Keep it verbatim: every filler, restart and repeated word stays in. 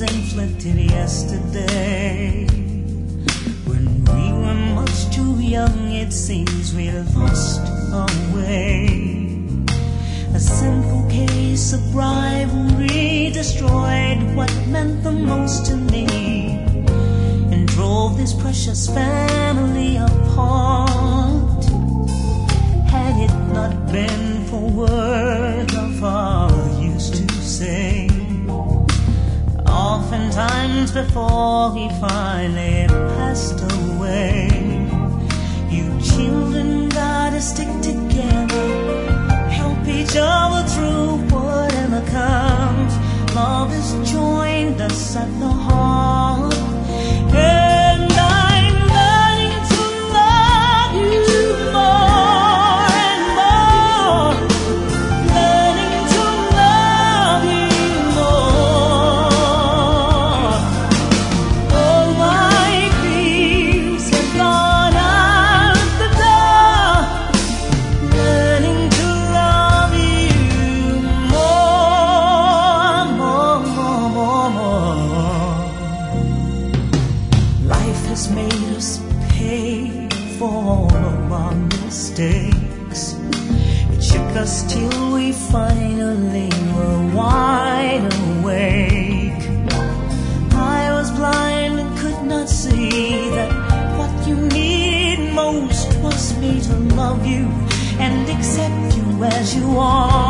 inflicted yesterday. When we were much too young, it seems we lost our way. A simple case of rivalry destroyed what meant the most to me, and drove this precious family apart. Had it not been for words our father used to say, oftentimes before he finally passed away, you children gotta stick together, help each other through whatever comes. Love has joined us at the heart, and I'm learning to love you more and more, learning to love you more. All my fears have gone out the door, learning to love you more, more, more, more, more. Life has made us pay for all of our mistakes. It shook us till we finally were wide awake. I was blind and could not see that what you needed most was me to love you and accept you as you are.